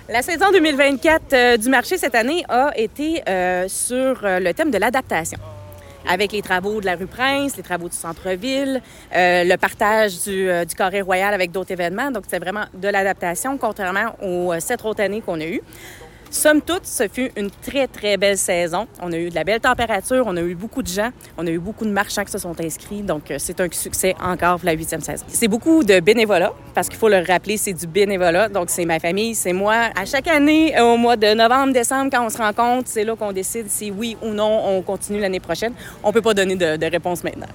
La saison 2024 du marché cette année a été sur le thème de l'adaptation. Avec les travaux de la rue Prince, les travaux du centre-ville, le partage du Carré Royal avec d'autres événements. Donc, c'était vraiment de l'adaptation, contrairement aux 7 autres années qu'on a eues. Somme toute, ce fut une très, très belle saison. On a eu de la belle température, on a eu beaucoup de gens, on a eu beaucoup de marchands qui se sont inscrits. Donc, c'est un succès encore pour la 8e saison. C'est beaucoup de bénévolat, parce qu'il faut le rappeler, c'est du bénévolat. Donc, c'est ma famille, c'est moi. À chaque année, au mois de novembre, décembre, quand on se rencontre, c'est là qu'on décide si oui ou non on continue l'année prochaine. On ne peut pas donner de réponse maintenant.